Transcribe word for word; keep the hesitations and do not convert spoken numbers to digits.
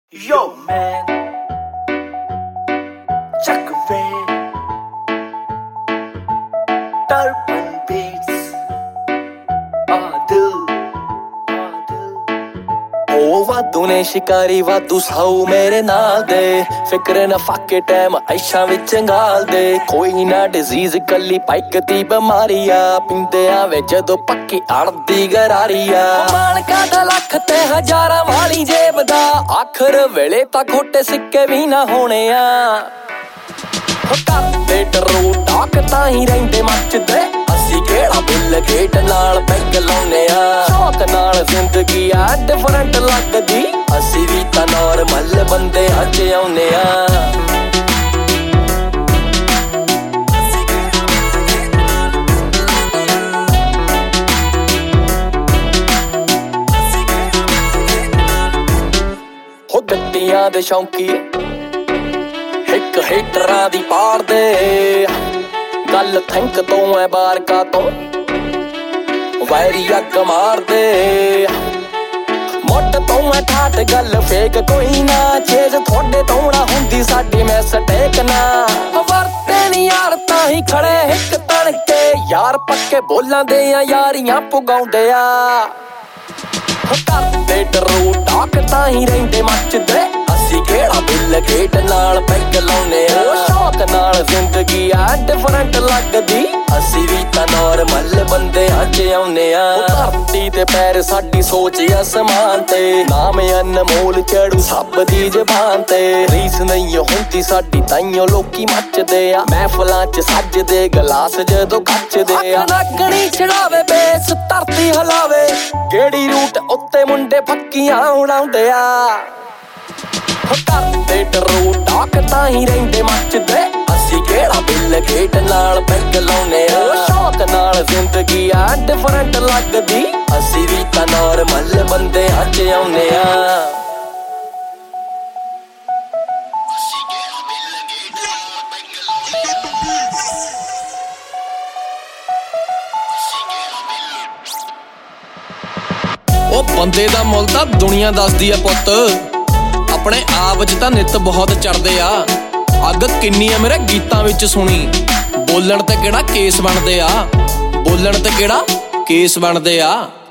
Yo, man, Chuck Ray, Turban Beats, Adu, Adu. ਉਹ ਵਾਧੂ ਨੇ ਸ਼ਿਕਾਰੀ ਵਾਧੂ ਸਾਊ ਮੇਰੇ ਨਾਲ ਦੇ ਫਿਕਰ ਨਾ ਫਾਕੇ ਟਾਈਮ ਐਸ਼ਾਂ ਵਿੱਚ ਗਾਲ ਦੇ ਕੋਈ ਨਾ ਡਿਜ਼ੀਜ਼ ਕੱਲੀ ਪਾਈਕ ਦੀ ਬਿਮਾਰੀ ਆ ਪਿੰਦੇ ਆਵੇ ਜਦੋਂ ਪੱਕੀ ਅੜਦੀ ਗਰਾਰੀ ਆ ਮਾਲਕਾਂ ਦਾ ਲੱਖ ਤੇ ਹਜ਼ਾਰਾਂ ਵਾਲੀ ਜੇਬ ਦਾ ਆਖਰ ਵੇਲੇ ਤਾਂ ਖੋਟੇ ਸਿੱਕੇ ਵੀ ਨਾ ਹੋਣੇ ਆ ਕਰਦੇ ਟਰੂ ਟਾਕ ਤਾਂ ਹੀ ਰਹਿੰਦੇ ਮੱਚਦੇ ਅਸੀਂ ਕਿਹੜਾ ਬਿੱਲ ਗੇਟ ਨਾਲ ਪੈਗ ਲਾਉਨੇ ਆ ਸ਼ੌਕ ਨਾਲ ਜ਼ਿੰਦਗੀ ਆ ਡਿਫਰੈਂਟ ਲੱਗਦੀ ਅਸੀਂ ਵੀ ਤਾਂ ਨਾਰਮਲ ਬੰਦੇ ਅੱਜ ਆਉਨੇ ਆ ਹੋ ਗੱਡੀਆਂ ਦੇ ਸ਼ੌਂਕੀ ਇੱਕ ਹੀਟਰਾਂ ਦੀ ਪਾੜ ਦੇ ਗੱਲ ਥੈਂਕ ਤੋਂ ਐ ਬਾਰਕਾ ਤੋਂ ਵੈਰੀ ਅੱਗ ਮਾਰਦੇ ਮੋਟ ਤੋਂ ਐ ਠਾਟ ਗੱਲ ਫੇਕ ਕੋਈ ਨਾ ਚੇਜ਼ ਤੁਹਾਡੇ ਤੋਂ ਨਾ ਹੁੰਦੀ ਸਾਡੀ ਮਿਸਟੇਕ ਨਾ ਵਰਤੇ ਨੀ ਯਾਰ ਤਾਂ ਹੀ ਖੜੇ ਇੱਕ ਤਣਕੇ ਯਾਰ ਪੱਕੇ ਬੋਲਾਂ ਦੇ ਆ ਯਾਰੀਆਂ ਪੁਗਾਉਂਦੇ ਆ ਕਰਦੇ ਟਰੂ ਟਾਕ ਤਾਂ ਹੀ ਰਹਿੰਦੇ ਮੱਚਦੇ ਅਸੀਂ ਕਿਹੜਾ ਬਿੱਲ ਗੇਟ ਨਾਲ ਪੈਗ ਲਾਉਨੇ ਆ ਸ਼ੌਕ ਨਾਲ ਜ਼ਿੰਦਗੀ ਆ ਡਿਫਰੈਂਟ ਲੱਗਦੀ ਅਸੀਂ ਵੀ ਤਾਂ ਨਾਰਮਲ ਬੰਦੇ ਅੱਜ ਆਉਨੇ ਆ ਧਰਤੀ ਤੇ ਪੈਰ ਸਾਡੀ ਸੋਚ ਅਸਮਾਨ ਤੇ ਨਾਮ ਅਨਮੋਲ ਚੜੂ ਸਭ ਦੀ ਜ਼ਬਾਨ ਤੇ ਰੀਸ ਨਹੀਂ ਹੁੰਦੀ ਸਾਡੀ ਤਾਈਓ ਲੋਕੀ ਮੱਚਦੇ ਆ ਮਹਿਫਲਾਂ ਚ ਸੱਜਦੇ ਗਲਾਸ ਜਦੋਂ ਕੱਚਦੇ ਆ ਲੱਗਣੀ ਚੜਾਵੇ ਬੇਸ ਧਰਤੀ ਹਲਾਵੇ ਕਿਹੜੀ ਰੂਟ ਉੱਤੇ ਮੁੰਡੇ ਫੱਕੀਆਂ ਉਡਾਉਂਦੇ ਆ ਕਰਦੇ ਟਰੂ ਟਾਕ ਤਾਂ ਹੀ ਰਹਿੰਦੇ ਮੱਚਦੇ ਅਸੀਂ ਕਿਹੜਾ ਬਿੱਲ ਗੇਟ ਨਾਲ ਪੈਗ ਲਾਉਨੇ ਆ ਸ਼ੌਕ ਨਾਲ ਜ਼ਿੰਦਗੀ ਆ ਡਿਫਰੈਂਟ ਲੱਗਦੀ ਅਸੀਂ ਵੀ ਤਾਂ ਨਾਰਮਲ ਬੰਦੇ ਅੱਜ ਆਉਨੇ ਆ ਉਹ ਬੰਦੇ ਦਾ ਮੁੱਲ ਤਾਂ ਦੁਨੀਆ ਦੱਸਦੀ ਆ ਪੁੱਤ ਆਪਣੇ ਆਪ ਚ ਤਾਂ ਨਿੱਤ ਬਹੁਤ ਚੜਦੇ ਆ ਅੱਗ ਕਿੰਨੀ ਆ ਮੇਰੇ ਗੀਤਾਂ ਵਿੱਚ ਸੁਣੀ ਬੋਲਣ ਤੇ ਕਿਹੜਾ ਕੇਸ ਬਣਦੇ ਆ ਬੋਲਣ ਤੇ ਕਿਹੜਾ ਕੇਸ ਬਣਦੇ ਆ